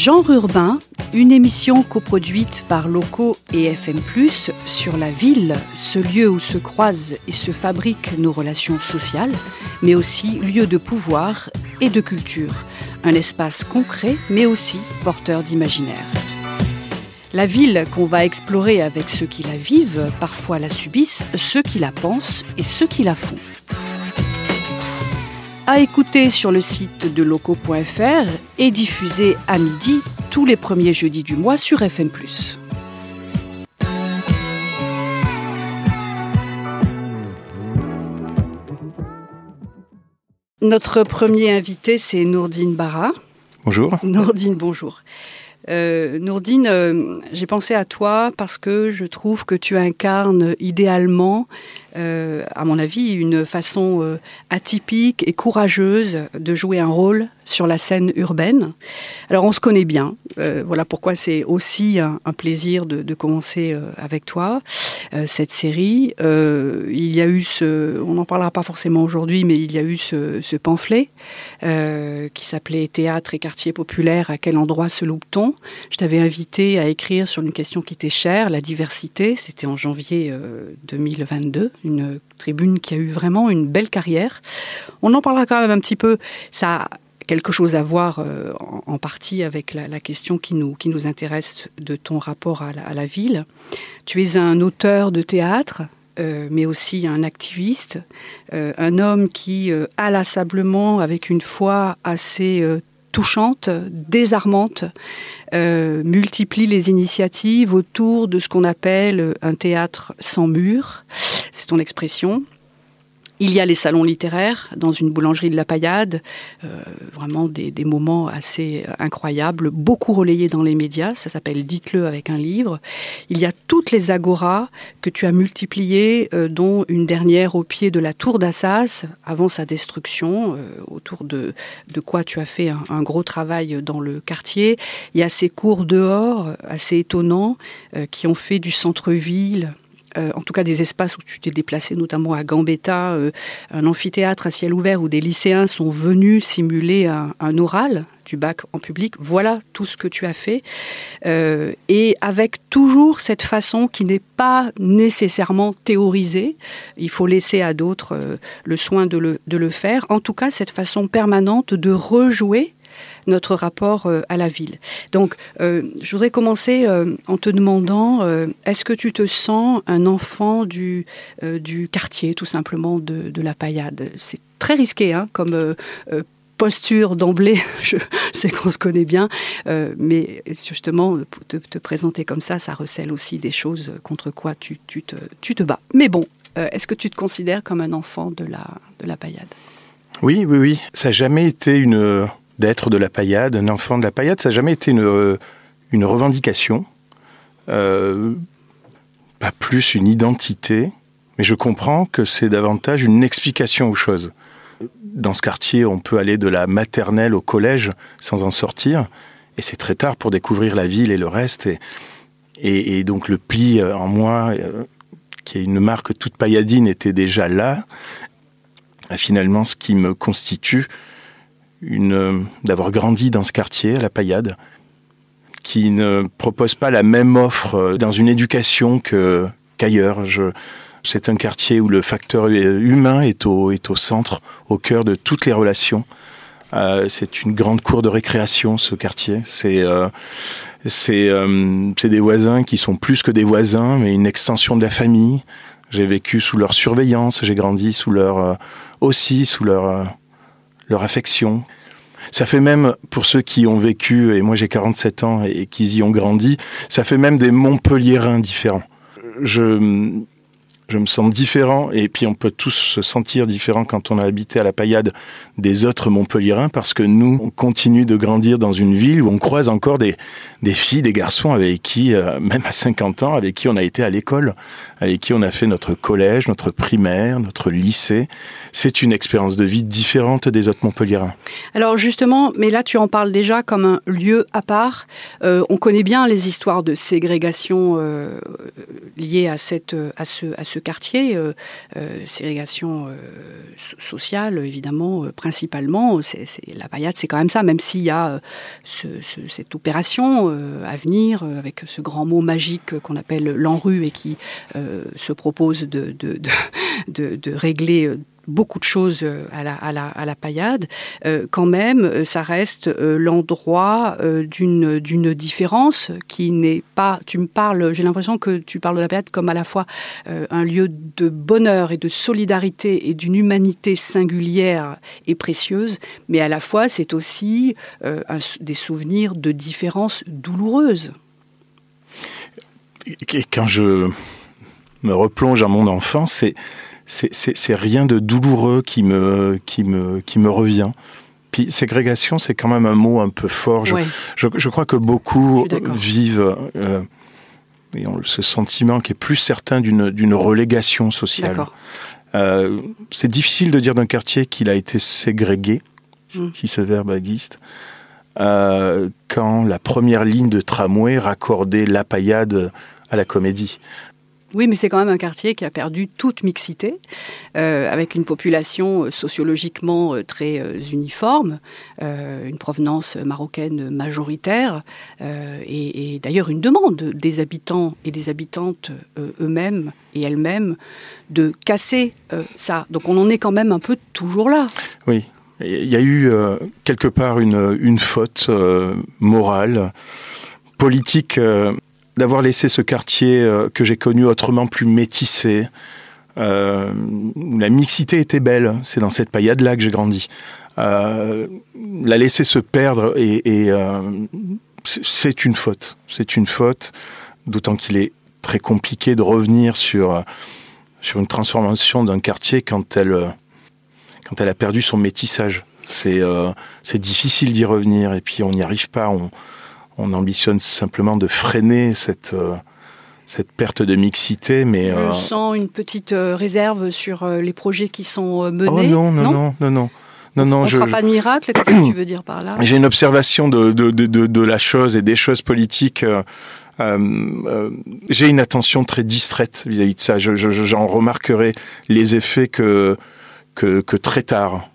Genre urbain, une émission coproduite par Loco et FM+, sur la ville, ce lieu où se croisent et se fabriquent nos relations sociales, mais aussi lieu de pouvoir et de culture. Un espace concret, mais aussi porteur d'imaginaire. La ville qu'on va explorer avec ceux qui la vivent, parfois la subissent, ceux qui la pensent et ceux qui la font. À écouter sur le site de loco.fr et diffusé à midi tous les premiers jeudis du mois sur FM+. Notre premier invité, c'est Nourdine Bara. Bonjour. Nourdine, bonjour. Nourdine, j'ai pensé à toi parce que je trouve que tu incarnes idéalement, à mon avis, une façon atypique et courageuse de jouer un rôle sur la scène urbaine. Alors on se connaît bien, voilà pourquoi c'est aussi un plaisir de commencer avec toi cette série. Il y a eu on n'en parlera pas forcément aujourd'hui, mais il y a eu ce pamphlet qui s'appelait « Théâtre et quartier populaire, à quel endroit se loupe-t-on » Je t'avais invité à écrire sur une question qui t'est chère, la diversité. C'était en janvier 2022, une tribune qui a eu vraiment une belle carrière. On en parlera quand même un petit peu. Ça a quelque chose à voir en partie avec la question qui nous intéresse de ton rapport à la ville. Tu es un auteur de théâtre, mais aussi un activiste, un homme qui, inlassablement, avec une foi assez touchante, désarmante, multiplie les initiatives autour de ce qu'on appelle un théâtre sans mur. C'est ton expression. Il y a les salons littéraires dans une boulangerie de la Paillade, vraiment des moments assez incroyables, beaucoup relayés dans les médias, ça s'appelle « Dites-le avec un livre ». Il y a toutes les agoras que tu as multipliées, dont une dernière au pied de la tour d'Assas, avant sa destruction, autour de quoi tu as fait un gros travail dans le quartier. Il y a ces cours dehors assez étonnants qui ont fait du centre-ville, en tout cas des espaces où tu t'es déplacé, notamment à Gambetta, un amphithéâtre à ciel ouvert où des lycéens sont venus simuler un oral du bac en public. Voilà tout ce que tu as fait. Et avec toujours cette façon qui n'est pas nécessairement théorisée. Il faut laisser à d'autres le soin de le faire. En tout cas, cette façon permanente de rejouer notre rapport à la ville. Donc, je voudrais commencer en te demandant, est-ce que tu te sens un enfant du quartier, tout simplement, de la Paillade ? C'est très risqué, hein, comme posture d'emblée. Je sais qu'on se connaît bien, mais justement, te présenter comme ça recèle aussi des choses contre quoi tu te bats. Mais bon, est-ce que tu te considères comme un enfant de la Paillade ? Oui. Ça n'a jamais été d'être de la Paillade, un enfant de la Paillade, ça n'a jamais été une revendication, pas plus une identité, mais je comprends que c'est davantage une explication aux choses. Dans ce quartier, on peut aller de la maternelle au collège sans en sortir, et c'est très tard pour découvrir la ville et le reste, et donc le pli en moi, qui est une marque toute pailladine, était déjà là. Et finalement, ce qui me constitue, d'avoir grandi dans ce quartier, à la Paillade, qui ne propose pas la même offre dans une éducation qu'ailleurs. C'est un quartier où le facteur humain est au centre, au cœur de toutes les relations. C'est une grande cour de récréation, ce quartier. C'est des voisins qui sont plus que des voisins, mais une extension de la famille. J'ai vécu sous leur surveillance, j'ai grandi sous leur affection. Ça fait même, pour ceux qui ont vécu, et moi j'ai 47 ans et qui y ont grandi, ça fait même des Montpelliérains différents. Je me sens différent, et puis on peut tous se sentir différents quand on a habité à la Paillade des autres Montpelliérains, parce que nous, on continue de grandir dans une ville où on croise encore des filles, des garçons avec qui, même à 50 ans, avec qui on a été à l'école, avec qui on a fait notre collège, notre primaire, notre lycée. C'est une expérience de vie différente des autres Montpelliérains. Alors justement, mais là tu en parles déjà comme un lieu à part. On connaît bien les histoires de ségrégation liées à ce ce quartier, ségrégation sociale, évidemment, principalement. La Paillade, c'est quand même ça, même s'il y a cette opération à venir, avec ce grand mot magique qu'on appelle l'ANRU et qui se propose de régler beaucoup de choses à la Paillade, quand même, ça reste l'endroit d'une différence qui n'est pas... j'ai l'impression que tu parles de la Paillade comme à la fois un lieu de bonheur et de solidarité et d'une humanité singulière et précieuse, mais à la fois, c'est aussi des souvenirs de différences douloureuses. Et quand je me replonge dans mon enfance, c'est rien de douloureux qui me revient. Puis ségrégation, c'est quand même un mot un peu fort. Je crois que beaucoup vivent et ont ce sentiment qui est plus certain d'une relégation sociale. C'est difficile de dire d'un quartier qu'il a été ségrégué, si ce verbe existe, quand la première ligne de tramway raccordait la Paillade à la Comédie. Oui, mais c'est quand même un quartier qui a perdu toute mixité, avec une population sociologiquement très uniforme, une provenance marocaine majoritaire, et d'ailleurs une demande des habitants et des habitantes eux-mêmes et elles-mêmes de casser ça. Donc on en est quand même un peu toujours là. Oui, il y a eu quelque part une faute morale, politique, d'avoir laissé ce quartier que j'ai connu autrement plus métissé, où la mixité était belle. C'est dans cette Paillade-là que j'ai grandi. La laisser se perdre, et c'est une faute. C'est une faute, d'autant qu'il est très compliqué de revenir sur une transformation d'un quartier quand elle a perdu son métissage. C'est difficile d'y revenir, et puis on n'y arrive pas. On ambitionne simplement de freiner cette perte de mixité, mais... Je sens une petite réserve sur les projets qui sont menés. Oh non. On ne fera pas de miracle, qu'est-ce que tu veux dire par là ? J'ai une observation de la chose et des choses politiques. J'ai une attention très distraite vis-à-vis de ça. J'en remarquerai les effets que très tard.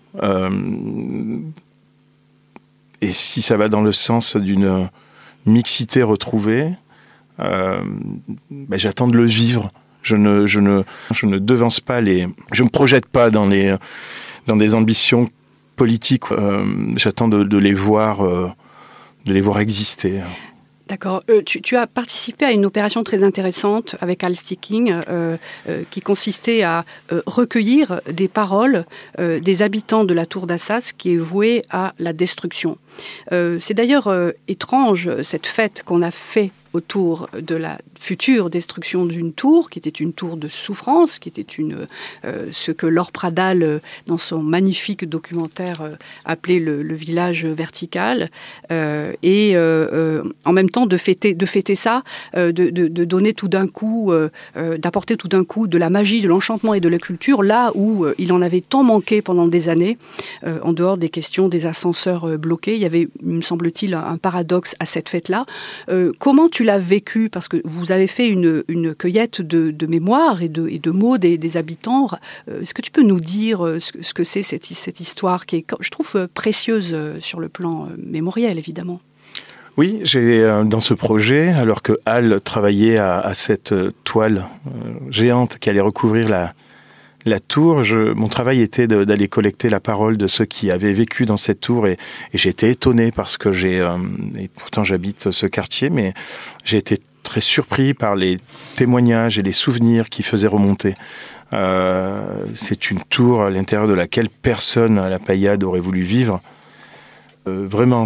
Et si ça va dans le sens d'une mixité retrouvée, j'attends de le vivre. Je ne devance pas je me projette pas dans des ambitions politiques. J'attends de les voir exister. D'accord. Tu as participé à une opération très intéressante avec Al Sticking qui consistait à recueillir des paroles des habitants de la tour d'Assas qui est vouée à la destruction. C'est d'ailleurs étrange cette fête qu'on a fait autour de la future destruction d'une tour, qui était une tour de souffrance, qui était ce que Laure Pradal, dans son magnifique documentaire, appelait le village vertical, et en même temps de fêter ça, de donner tout d'un coup, d'apporter tout d'un coup de la magie, de l'enchantement et de la culture, là où il en avait tant manqué pendant des années, en dehors des questions des ascenseurs bloqués. Il y avait, me semble-t-il, un paradoxe à cette fête-là. Comment tu l'as vécu ? Parce que vous avez fait une cueillette de mémoires et de mots des habitants. Est-ce que tu peux nous dire ce que c'est cette histoire qui est, je trouve, précieuse sur le plan mémoriel, évidemment ? Oui, j'ai dans ce projet, alors que Al travaillait à cette toile géante qui allait recouvrir la tour, mon travail était d'aller collecter la parole de ceux qui avaient vécu dans cette tour, et j'ai été étonné parce que et pourtant j'habite ce quartier, mais j'ai été très surpris par les témoignages et les souvenirs qui faisaient remonter. C'est une tour à l'intérieur de laquelle personne à la Paillade aurait voulu vivre. Vraiment,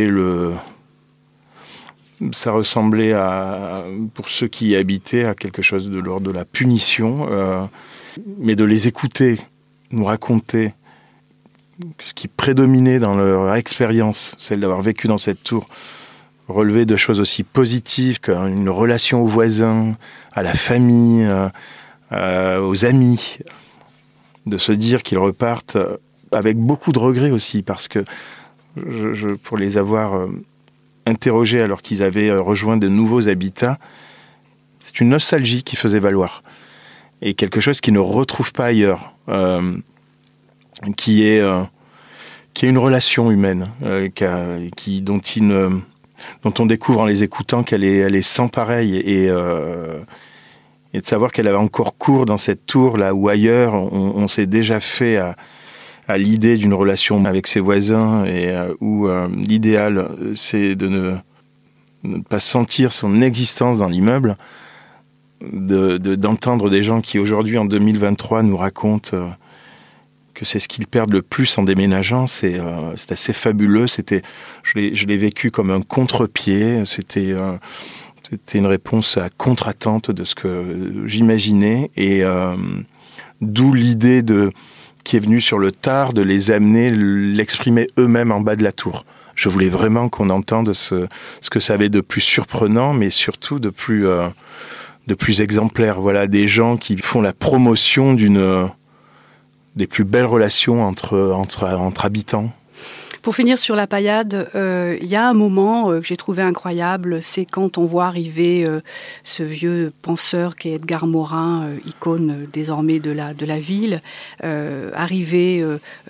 ça ressemblait pour ceux qui y habitaient, à quelque chose de l'ordre de la punition. Mais de les écouter, nous raconter ce qui prédominait dans leur expérience, celle d'avoir vécu dans cette tour, relever de choses aussi positives qu'une relation aux voisins, à la famille, aux amis, de se dire qu'ils repartent avec beaucoup de regrets aussi, parce que pour les avoir interrogés alors qu'ils avaient rejoint de nouveaux habitats, c'est une nostalgie qui faisait valoir. et quelque chose qu'il ne retrouve pas ailleurs, qui est une relation humaine, dont on découvre en les écoutant qu'elle est sans pareil, et de savoir qu'elle avait encore cours dans cette tour là où ailleurs on s'est déjà fait à l'idée d'une relation avec ses voisins, et où l'idéal c'est de ne pas sentir son existence dans l'immeuble, d'entendre des gens qui aujourd'hui en 2023 nous racontent que c'est ce qu'ils perdent le plus en déménageant, c'est assez fabuleux. Je l'ai vécu comme un contre-pied, c'était une réponse à contre-attente de ce que j'imaginais, et d'où l'idée qui est venue sur le tard de les amener l'exprimer eux-mêmes en bas de la tour. Je voulais vraiment qu'on entende ce que ça avait de plus surprenant, mais surtout de plus exemplaire. Voilà, des gens qui font la promotion des plus belles relations entre habitants. Pour finir sur la Paillade, il y a un moment que j'ai trouvé incroyable, c'est quand on voit arriver ce vieux penseur qui est Edgar Morin, icône désormais de la ville, arriver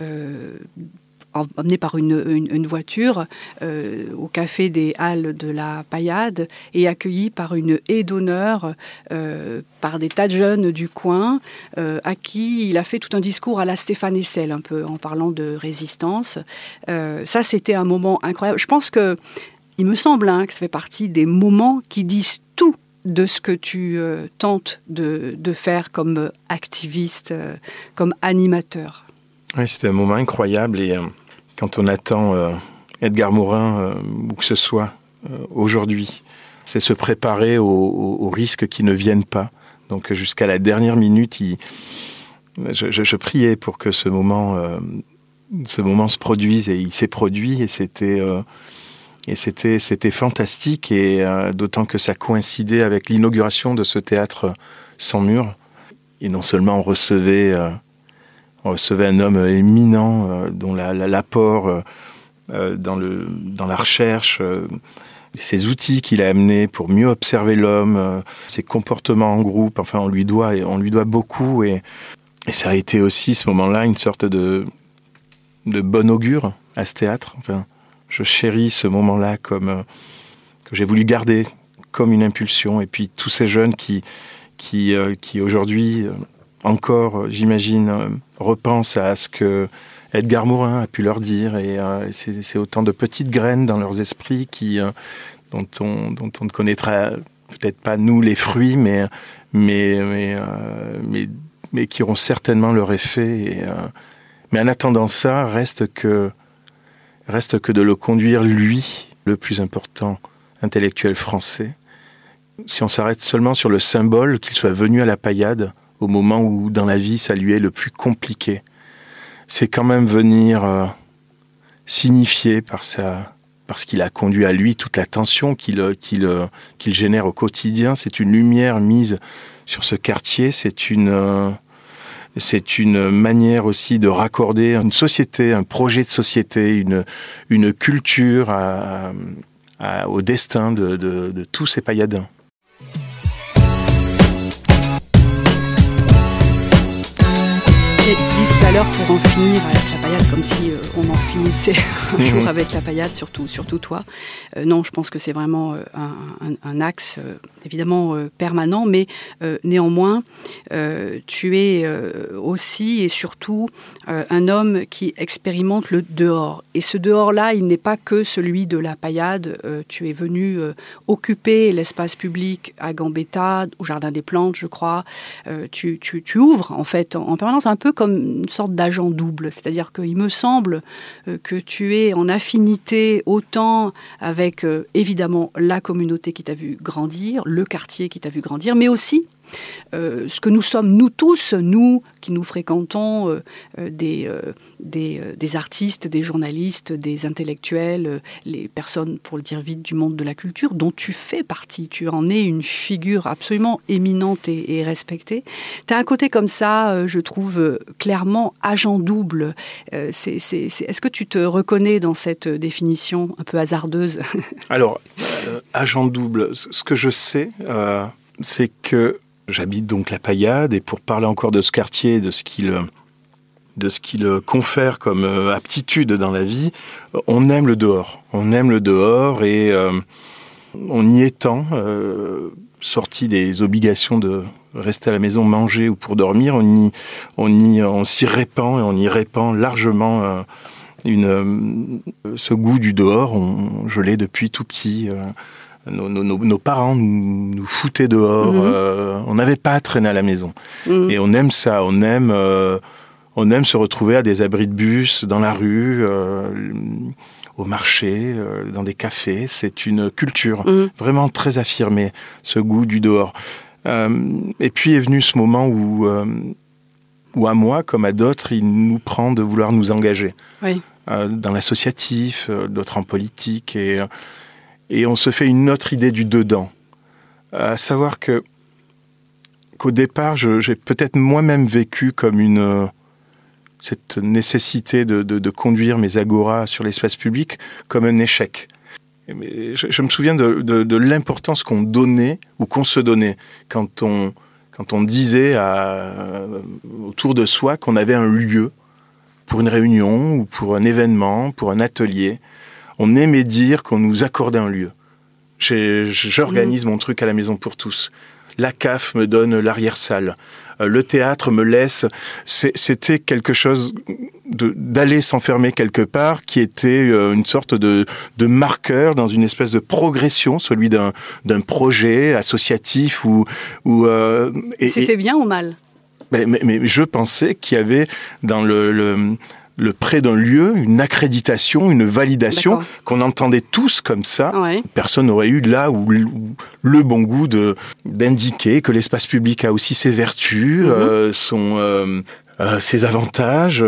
emmené par une voiture au café des Halles de la Paillade et accueilli par une haie d'honneur par des tas de jeunes du coin à qui il a fait tout un discours à la Stéphane Hessel, un peu en parlant de résistance. Ça, c'était un moment incroyable. Je pense il me semble que ça fait partie des moments qui disent tout de ce que tu tentes de faire comme activiste, comme animateur. Oui, c'était un moment incroyable, et quand on attend Edgar Morin, où que ce soit aujourd'hui, c'est se préparer aux risques qui ne viennent pas. Donc jusqu'à la dernière minute, je priais pour que ce moment se produise, et il s'est produit, et c'était fantastique, et d'autant que ça coïncidait avec l'inauguration de ce théâtre sans mur. Et non seulement on recevait un homme éminent dont l'apport dans la recherche, ses outils qu'il a amenés pour mieux observer l'homme, ses comportements en groupe, enfin on lui doit beaucoup, et ça a été aussi ce moment-là une sorte de bon augure à ce théâtre. Enfin, je chéris ce moment-là que j'ai voulu garder comme une impulsion, et puis tous ces jeunes qui aujourd'hui encore, j'imagine, repensent à ce que Edgar Morin a pu leur dire, et c'est autant de petites graines dans leurs esprits dont on ne connaîtra peut-être pas nous les fruits, mais qui auront certainement leur effet. Mais en attendant ça, reste que de le conduire, lui, le plus important intellectuel français. Si on s'arrête seulement sur le symbole, qu'il soit venu à la Paillade au moment où dans la vie ça lui est le plus compliqué, c'est quand même venir signifier par ce qu'il a conduit à lui, toute la tension qu'il génère au quotidien. C'est une lumière mise sur ce quartier, c'est une manière aussi de raccorder une société, un projet de société, une culture au destin de tous ces pailladins. J'ai dit tout à l'heure, pour en finir avec la Paillade, comme si on en finissait un jour avec la Paillade, surtout toi. Non, je pense que c'est vraiment un axe évidemment permanent, mais néanmoins, tu es aussi et surtout un homme qui expérimente le dehors. Et ce dehors-là, il n'est pas que celui de la Paillade. Tu es venu occuper l'espace public à Gambetta, au Jardin des Plantes, je crois. Tu ouvres en fait en permanence, un peu comme une sorte d'agent double. C'est-à-dire qu'il me semble que tu es en affinité autant avec évidemment la communauté qui t'a vu grandir, le quartier qui t'a vu grandir, mais aussi ce que nous sommes, nous tous, nous qui nous fréquentons, des artistes, des journalistes, des intellectuels, les personnes, pour le dire vite, du monde de la culture, dont tu fais partie. Tu en es une figure absolument éminente et respectée. Tu as un côté comme ça, je trouve, clairement agent double. Est-ce que tu te reconnais dans cette définition un peu hasardeuse ? Alors, agent double, ce que je sais, c'est que J'habite donc la Paillade, et pour parler encore de ce quartier, de ce qu'il confère comme aptitude dans la vie, on aime le dehors. On aime le dehors, et on y étend, sorti des obligations de rester à la maison, manger ou pour dormir, on s'y répand, et on y répand largement ce goût du dehors. Je l'ai depuis tout petit. Nos parents nous foutaient dehors. On n'avait pas à traîner à la maison. Et on aime ça. On aime se retrouver à des abris de bus, dans la rue, au marché, dans des cafés. C'est une culture vraiment très affirmée, ce goût du dehors. Et puis est venu ce moment où à moi, comme à d'autres, il nous prend de vouloir nous engager. Oui. Dans l'associatif, d'autres en politique, et on se fait une autre idée du dedans. À savoir qu'au départ, j'ai peut-être moi-même vécu comme cette nécessité de conduire mes agoras sur l'espace public comme un échec. Je me souviens de l'importance qu'on donnait ou qu'on se donnait quand on disait autour de soi qu'on avait un lieu pour une réunion ou pour un événement, pour un atelier. On aimait dire qu'on nous accordait un lieu. J'organise mon truc à la maison pour tous. La CAF me donne l'arrière-salle. Le théâtre me laisse. C'était quelque chose d'aller s'enfermer quelque part, qui était une sorte de marqueur dans une espèce de progression, celui d'un projet associatif. C'était bien ou mal ? Mais je pensais qu'il y avait dans le près d'un lieu, une accréditation, une validation, qu'on entendait tous comme ça. Ouais. Personne n'aurait eu là où le bon goût d'indiquer que l'espace public a aussi ses vertus, ses avantages,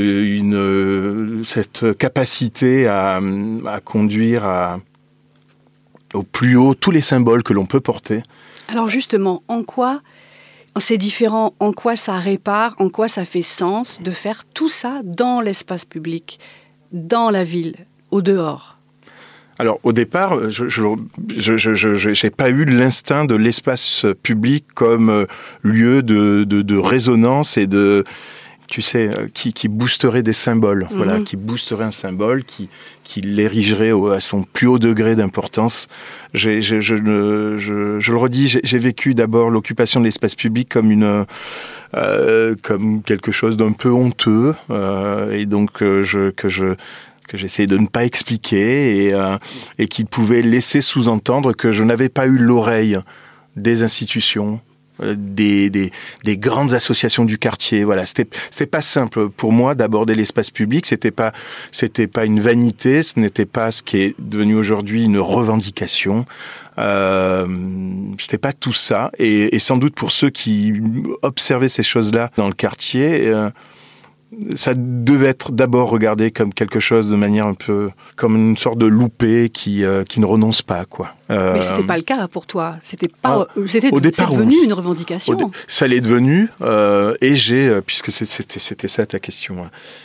cette capacité à conduire au plus haut tous les symboles que l'on peut porter. Alors justement, en quoi c'est différent, en quoi ça répare, en quoi ça fait sens de faire tout ça dans l'espace public, dans la ville, au dehors ? Alors au départ, je n'ai pas eu l'instinct de l'espace public comme lieu de résonance et de, tu sais, qui boosterait des symboles, voilà, qui boosterait un symbole, qui l'érigerait à son plus haut degré d'importance. Je le redis, j'ai vécu d'abord l'occupation de l'espace public comme quelque chose d'un peu honteux, et donc que j'essayais de ne pas expliquer, et qui pouvait laisser sous-entendre que je n'avais pas eu l'oreille des institutions, des grandes associations du quartier. Voilà, c'était pas simple pour moi d'aborder l'espace public. C'était pas une vanité. Ce n'était pas ce qui est devenu aujourd'hui une revendication. C'était pas tout ça. Et sans doute pour ceux qui observaient ces choses-là dans le quartier, ça devait être d'abord regardé comme quelque chose de manière un peu comme une sorte de loupé qui ne renonce pas, quoi. Mais c'était pas le cas pour toi. C'était devenu une revendication. Ça l'est devenu, et puisque c'était ça ta question,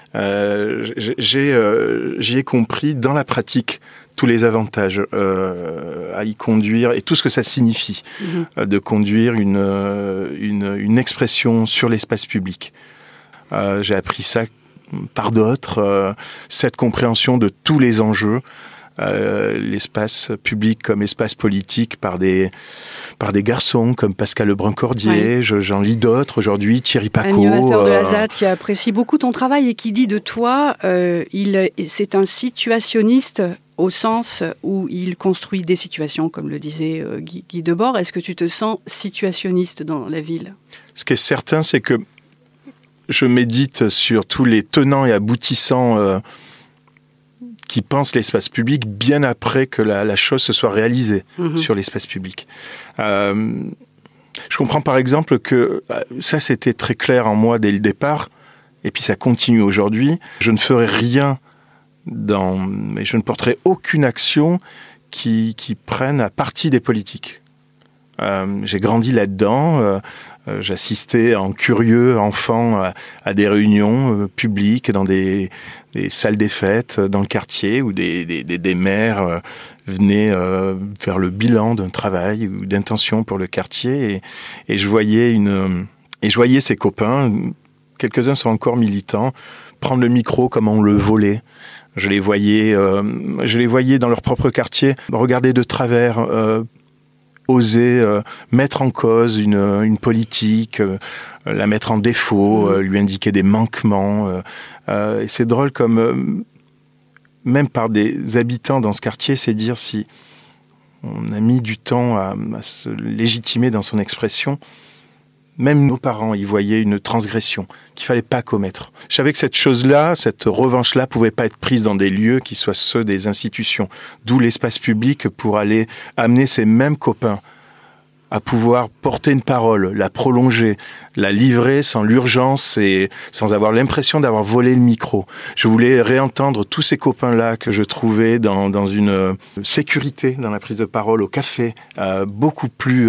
j'y ai compris dans la pratique tous les avantages à y conduire et tout ce que ça signifie de conduire une expression sur l'espace public. J'ai appris ça par d'autres, cette compréhension de tous les enjeux, l'espace public comme espace politique par des garçons comme Pascal Lebrun-Cordier, j'en lis d'autres aujourd'hui, Thierry Pacaud. Animateur de la ZAD qui apprécie beaucoup ton travail et qui dit de toi, c'est un situationniste au sens où il construit des situations, comme le disait Guy Debord. Est-ce que tu te sens situationniste dans la ville ? Ce qui est certain, c'est que je médite sur tous les tenants et aboutissants qui pensent l'espace public bien après que la chose se soit réalisée sur l'espace public. Je comprends par exemple que ça c'était très clair en moi dès le départ, et puis ça continue aujourd'hui. Je ne ferai rien mais je ne porterai aucune action qui prenne à partie des politiques. J'ai grandi là-dedans. J'assistais en curieux enfant à des réunions publiques dans des salles des fêtes dans le quartier où des maires venaient faire le bilan d'un travail ou d'intention pour le quartier et je voyais ces copains, quelques-uns sont encore militants, prendre le micro comme on le volait. Je les voyais dans leur propre quartier regarder de travers, oser mettre en cause une politique, la mettre en défaut, lui indiquer des manquements. Et c'est drôle comme, même par des habitants dans ce quartier, c'est dire si on a mis du temps à se légitimer dans son expression. Même nos parents y voyaient une transgression qu'il fallait pas commettre. Je savais que cette chose-là, cette revanche-là, pouvait pas être prise dans des lieux qui soient ceux des institutions. D'où l'espace public pour aller amener ces mêmes copains à pouvoir porter une parole, la prolonger, la livrer sans l'urgence et sans avoir l'impression d'avoir volé le micro. Je voulais réentendre tous ces copains-là que je trouvais dans une sécurité dans la prise de parole au café, beaucoup plus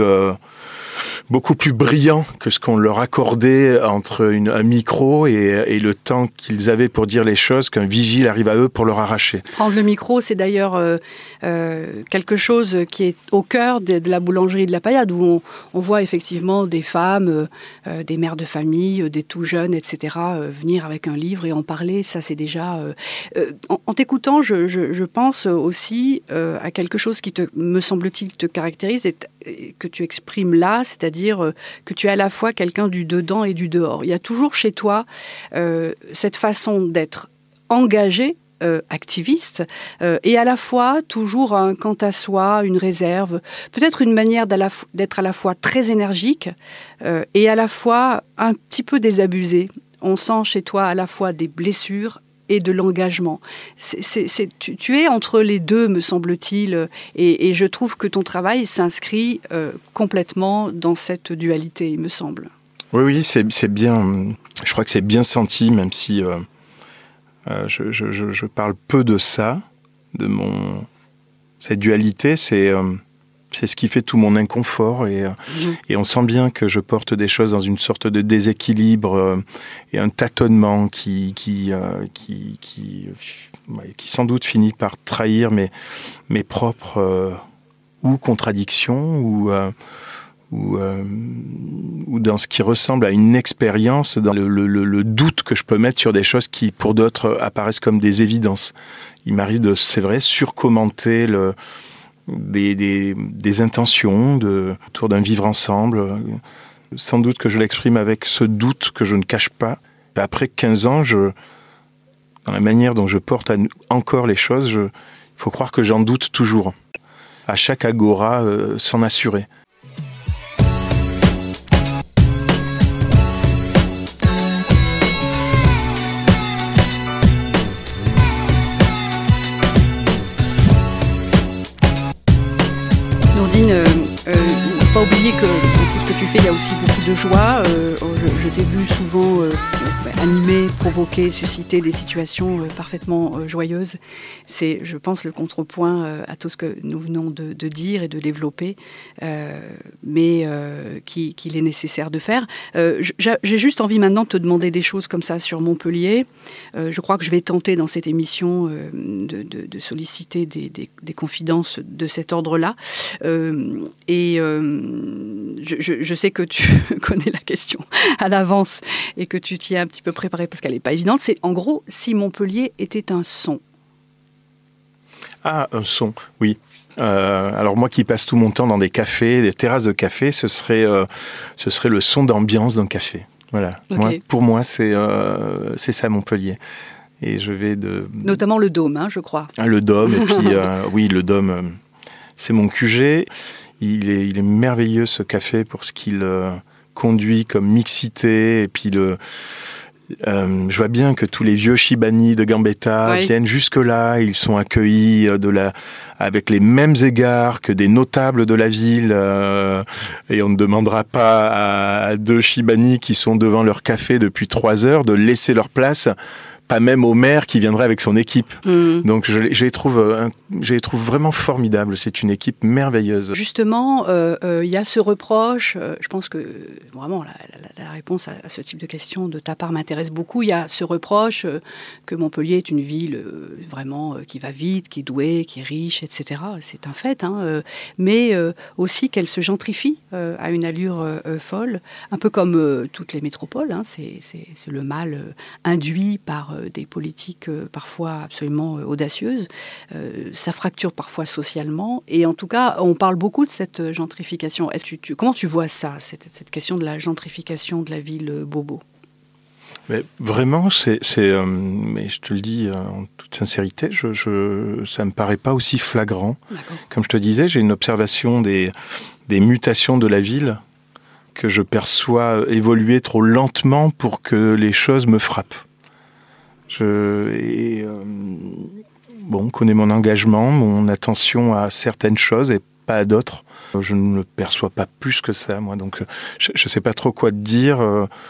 brillant que ce qu'on leur accordait entre un micro et le temps qu'ils avaient pour dire les choses qu'un vigile arrive à eux pour leur arracher. Prendre le micro, c'est d'ailleurs quelque chose qui est au cœur de la boulangerie de la Paillade, où on voit effectivement des femmes, des mères de famille, des tout jeunes, etc., venir avec un livre et en parler. Ça, c'est déjà... En t'écoutant, je pense aussi à quelque chose qui, me semble-t-il, te caractérise et que tu exprimes là, c'est-à-dire que tu es à la fois quelqu'un du dedans et du dehors. Il y a toujours chez toi cette façon d'être engagé, activiste, et à la fois toujours un quant à soi, une réserve, peut-être une manière d'être à la fois très énergique et à la fois un petit peu désabusé. On sent chez toi à la fois des blessures et de l'engagement. Tu es entre les deux, me semble-t-il, et je trouve que ton travail s'inscrit complètement dans cette dualité, il me semble. Oui, c'est bien. Je crois que c'est bien senti, même si je parle peu de ça, cette dualité, c'est ce qui fait tout mon inconfort et on sent bien que je porte des choses dans une sorte de déséquilibre et un tâtonnement qui sans doute finit par trahir mes propres ou contradictions ou dans ce qui ressemble à une expérience, dans le doute que je peux mettre sur des choses qui, pour d'autres, apparaissent comme des évidences. Il m'arrive de, c'est vrai, surcommenter des intentions autour d'un vivre ensemble. Sans doute que je l'exprime avec ce doute que je ne cache pas. Après 15 ans, dans la manière dont je porte encore les choses, il faut croire que j'en doute toujours. À chaque agora, s'en assurer. Nourdine, il ne faut pas oublier que dans tout ce que tu fais, il y a aussi beaucoup de joie. Je t'ai vu souvent animer, provoquer, susciter des situations parfaitement joyeuses. C'est, je pense, le contrepoint à tout ce que nous venons de dire et de développer, mais qu'il est nécessaire de faire. J'ai juste envie maintenant de te demander des choses comme ça sur Montpellier. Je crois que je vais tenter dans cette émission de solliciter des confidences de cet ordre-là. Je sais que tu connais la question à l'avance et que tu t'y es un petit peu préparé parce qu'elle n'est pas évidente. C'est en gros, si Montpellier était un son. Ah, un son, oui. Alors moi qui passe tout mon temps dans des cafés, des terrasses de café, ce serait le son d'ambiance d'un café. Voilà. Okay. Pour moi, c'est ça Montpellier. Et je vais notamment le Dôme, je crois. Le Dôme, et puis oui, le Dôme, c'est mon QG. Il est merveilleux ce café pour ce qu'il conduit comme mixité. Et puis je vois bien que tous les vieux Chibani de Gambetta viennent jusque-là. Ils sont accueillis avec les mêmes égards que des notables de la ville. Et on ne demandera pas à deux Chibani qui sont devant leur café depuis 3 heures de laisser leur place pas même au maire qui viendrait avec son équipe. Donc je les trouve vraiment formidables. C'est une équipe merveilleuse. Justement, il y a ce reproche, je pense que vraiment la réponse à ce type de question de ta part m'intéresse beaucoup. Il y a ce reproche que Montpellier est une ville vraiment qui va vite, qui est douée, qui est riche, etc. C'est un fait, hein, mais aussi qu'elle se gentrifie à une allure folle, un peu comme toutes les métropoles. Hein, c'est le mal induit par des politiques parfois absolument audacieuses. Ça fracture parfois socialement. Et en tout cas, on parle beaucoup de cette gentrification. Comment tu vois ça, cette question de la gentrification de la ville bobo ? Mais vraiment, mais je te le dis en toute sincérité, ça me paraît pas aussi flagrant. D'accord. Comme je te disais, j'ai une observation des mutations de la ville que je perçois évoluer trop lentement pour que les choses me frappent. On connaît mon engagement, mon attention à certaines choses et pas à d'autres. Je ne le perçois pas plus que ça, moi. Donc, je ne sais pas trop quoi te dire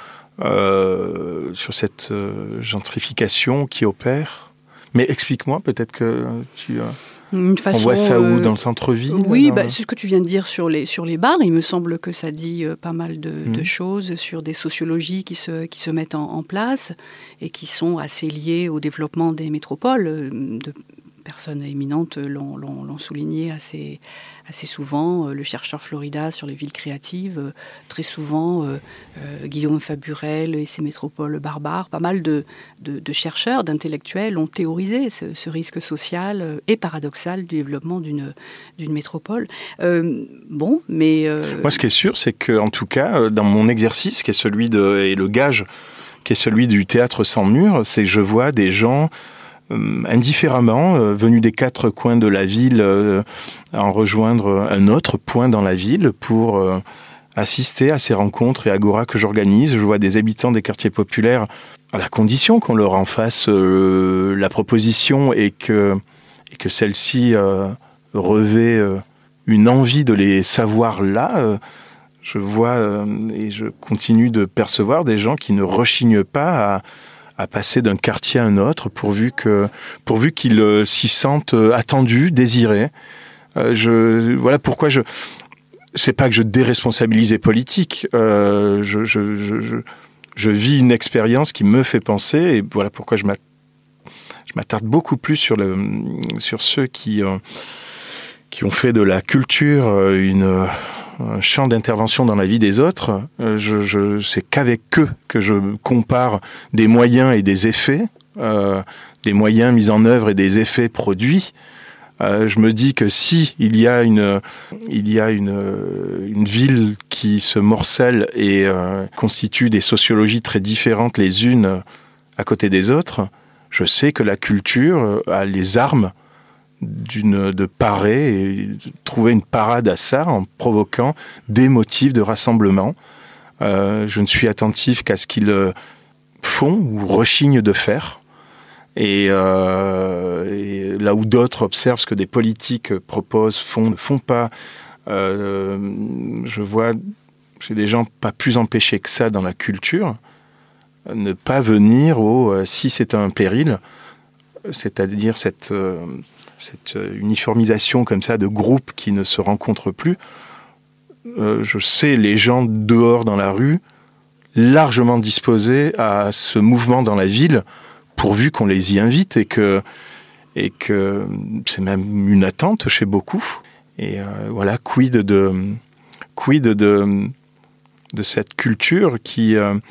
sur cette gentrification qui opère. Mais explique-moi, peut-être que tu... On voit ça où ? Dans le centre-ville ? Oui, c'est ce que tu viens de dire sur les bars. Il me semble que ça dit pas mal de choses sur des sociologies qui se mettent en place et qui sont assez liées au développement des métropoles. De personnes éminentes l'ont souligné assez souvent. Le chercheur Florida sur les villes créatives, très souvent Guillaume Faburel et ses métropoles barbares. Pas mal de chercheurs, d'intellectuels ont théorisé ce risque social et paradoxal du développement d'une métropole. Moi, ce qui est sûr, c'est qu'en tout cas, dans mon exercice, qui est celui et le gage, qui est celui du théâtre sans mur, c'est que je vois des gens indifféremment, venus des quatre coins de la ville, en rejoindre un autre point dans la ville pour assister à ces rencontres et agoras que j'organise. Je vois des habitants des quartiers populaires, à la condition qu'on leur en fasse la proposition et que celle-ci revêt une envie de les savoir là. Je vois et je continue de percevoir des gens qui ne rechignent pas à passer d'un quartier à un autre, pourvu qu'ils s'y sentent attendus, désirés. Voilà pourquoi c'est pas que je déresponsabilise les politiques. Je vis une expérience qui me fait penser, et voilà pourquoi je m'attarde beaucoup plus sur ceux qui ont fait de la culture un champ d'intervention dans la vie des autres. C'est qu'avec eux que je compare des moyens et des effets, des moyens mis en œuvre et des effets produits. Je me dis que si il y a une ville qui se morcelle et constitue des sociologies très différentes les unes à côté des autres, je sais que la culture a les armes de parer et de trouver une parade à ça en provoquant des motifs de rassemblement. Je ne suis attentif qu'à ce qu'ils font ou rechignent de faire. Et là où d'autres observent ce que des politiques proposent, ne font pas, je vois chez des gens pas plus empêchés que ça dans la culture, ne pas venir si c'est un péril, c'est-à-dire cette uniformisation comme ça de groupes qui ne se rencontrent plus. Je sais les gens dehors dans la rue largement disposés à ce mouvement dans la ville, pourvu qu'on les y invite et que c'est même une attente chez beaucoup. Et voilà, quid de cette culture qui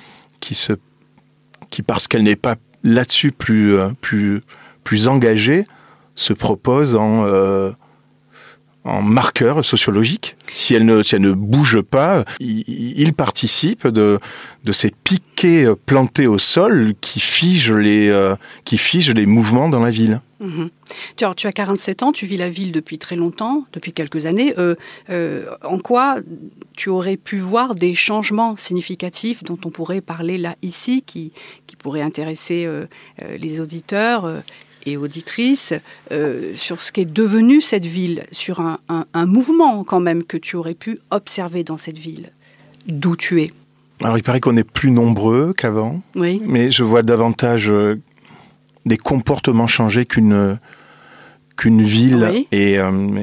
parce qu'elle n'est pas là-dessus plus engagée, se propose en marqueur sociologique. Si elle ne bouge pas, il participe de ces piquets plantés au sol qui figent les mouvements dans la ville. Mmh. Tu as 47 ans, tu vis la ville depuis très longtemps, depuis quelques années. En quoi tu aurais pu voir des changements significatifs dont on pourrait parler là, ici, qui pourraient intéresser les auditeurs et auditrices, sur ce qu'est devenu cette ville, sur un mouvement quand même que tu aurais pu observer dans cette ville, d'où tu es. Alors il paraît qu'on est plus nombreux qu'avant, oui. Mais je vois davantage des comportements changés qu'une ville oui. et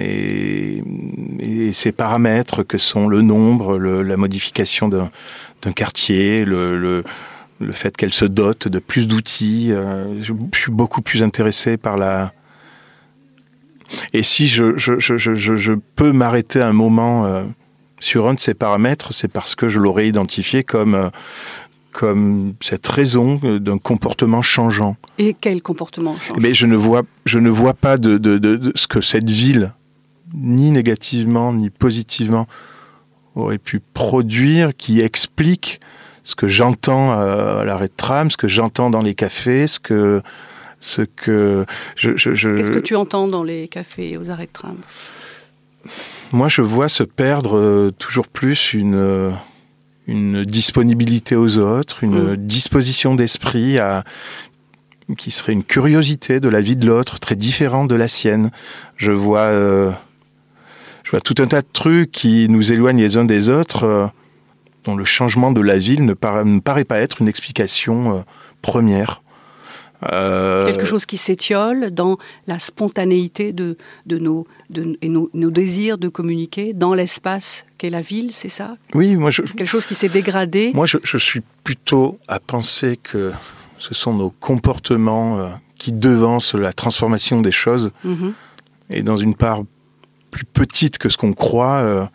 ses paramètres que sont le nombre, la modification d'un quartier, le fait qu'elle se dote de plus d'outils. Je suis beaucoup plus intéressé par la... Et si je peux m'arrêter un moment sur un de ces paramètres, c'est parce que je l'aurais identifié comme cette raison d'un comportement changeant. Et quel comportement changeant ? Mais je ne vois pas de ce que cette ville, ni négativement, ni positivement, aurait pu produire, qui explique ce que j'entends à l'arrêt de tram, ce que j'entends dans les cafés, Qu'est-ce que tu entends dans les cafés et aux arrêts de tram ? Moi, je vois se perdre toujours plus une disponibilité aux autres, une disposition d'esprit qui serait une curiosité de la vie de l'autre, très différente de la sienne. Je vois tout un tas de trucs qui nous éloignent les uns des autres, dont le changement de la ville ne paraît pas être une explication première. Quelque chose qui s'étiole dans la spontanéité de nos désirs de communiquer dans l'espace qu'est la ville, c'est ça ? Oui, quelque chose qui s'est dégradé. Moi, je suis plutôt à penser que ce sont nos comportements qui devancent la transformation des choses, et dans une part plus petite que ce qu'on croit,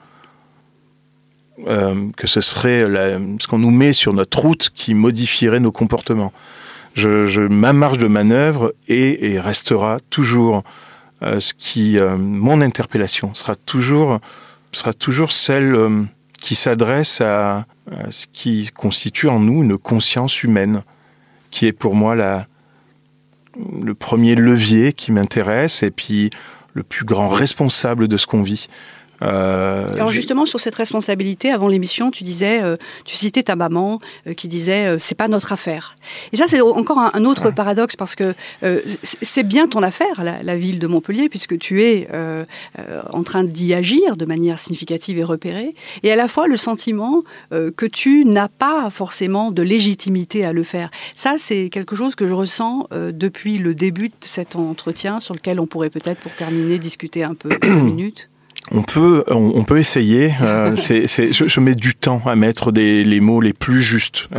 que ce serait ce qu'on nous met sur notre route qui modifierait nos comportements. Ma marge de manœuvre et restera toujours mon interpellation sera toujours celle qui s'adresse à ce qui constitue en nous une conscience humaine, qui est pour moi le premier levier qui m'intéresse et puis le plus grand responsable de ce qu'on vit. Alors justement, sur cette responsabilité, avant l'émission, tu citais ta maman qui disait c'est pas notre affaire. Et ça, c'est encore un autre paradoxe, parce que c'est bien ton affaire, la ville de Montpellier, puisque tu es en train d'y agir de manière significative et repérée, et à la fois le sentiment que tu n'as pas forcément de légitimité à le faire. Ça, c'est quelque chose que je ressens depuis le début de cet entretien, sur lequel on pourrait peut-être, pour terminer, discuter un peu, une minute. On peut essayer. Je mets du temps à mettre les mots les plus justes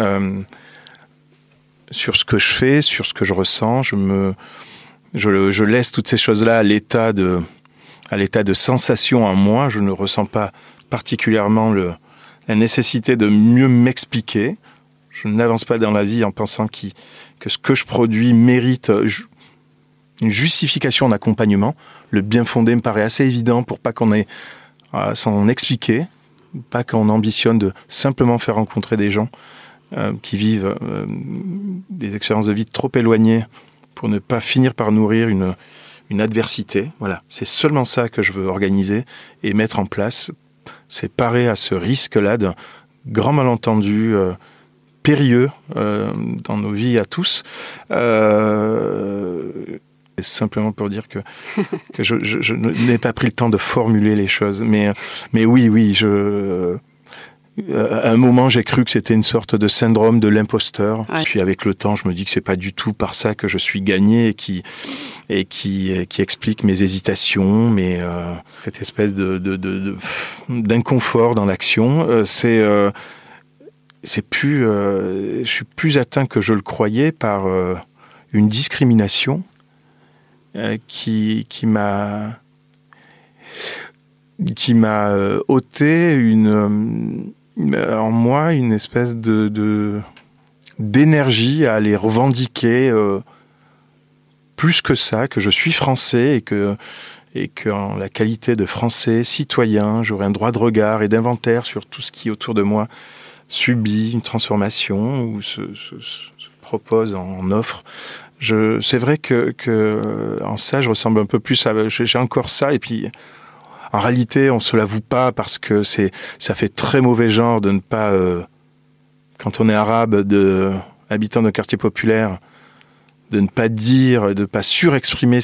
sur ce que je fais, sur ce que je ressens. Je laisse toutes ces choses-là à l'état de sensation en moi. Je ne ressens pas particulièrement la nécessité de mieux m'expliquer. Je n'avance pas dans la vie en pensant que ce que je produis mérite une justification d'accompagnement. Le bien fondé me paraît assez évident pour pas qu'on ait à s'en expliquer, pas qu'on ambitionne de simplement faire rencontrer des gens qui vivent des expériences de vie trop éloignées pour ne pas finir par nourrir une adversité. Voilà, c'est seulement ça que je veux organiser et mettre en place. C'est parer à ce risque-là d'un grand malentendu périlleux dans nos vies à tous. Simplement pour dire que je n'ai pas pris le temps de formuler les choses. Mais oui, à un moment, j'ai cru que c'était une sorte de syndrome de l'imposteur. Ouais. Puis avec le temps, je me dis que c'est pas du tout par ça que je suis gagné et qui explique mes hésitations, cette espèce d'inconfort dans l'action. Je suis plus atteint que je le croyais par une discrimination qui m'a ôté en moi une espèce d'énergie à aller revendiquer plus que ça, que je suis français et qu'en la qualité de français citoyen, j'aurai un droit de regard et d'inventaire sur tout ce qui autour de moi subit une transformation ou se propose en offre. C'est vrai que en ça, je ressemble un peu plus à... J'ai encore ça, et puis en réalité, on se l'avoue pas parce que ça fait très mauvais genre de ne pas, quand on est arabe, habitant d'un quartier populaire, de ne pas dire, de ne pas surexprimer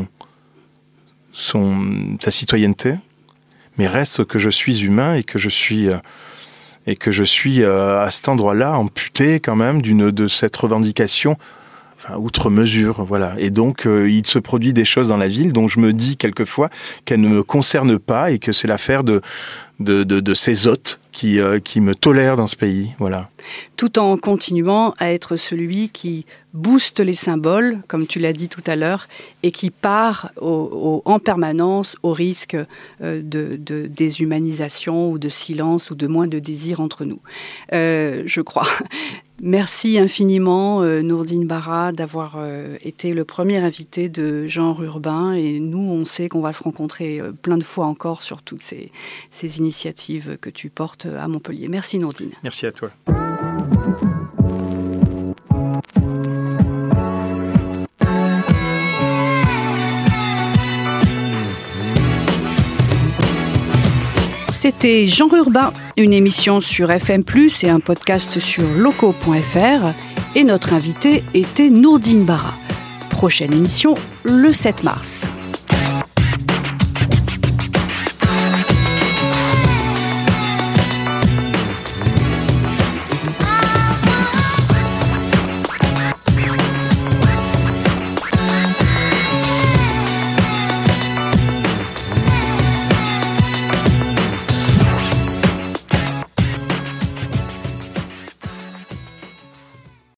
sa citoyenneté, mais reste que je suis humain et que je suis à cet endroit-là amputé quand même de cette revendication. outre mesure, voilà. Et donc, il se produit des choses dans la ville dont je me dis quelquefois qu'elles ne me concernent pas et que c'est l'affaire de ces hôtes qui me tolèrent dans ce pays, voilà. Tout en continuant à être celui qui booste les symboles, comme tu l'as dit tout à l'heure, et qui part en permanence au risque de déshumanisation ou de silence ou de moins de désir entre nous, je crois. Merci infiniment, Nourdine Barra, d'avoir été le premier invité de Genre Urbain. Et nous, on sait qu'on va se rencontrer plein de fois encore sur toutes ces initiatives que tu portes à Montpellier. Merci, Nourdine. Merci à toi. C'était Genre Urbain, une émission sur FM+, et un podcast sur locaux.fr. Et notre invité était Nourdine Barra. Prochaine émission, le 7 mars.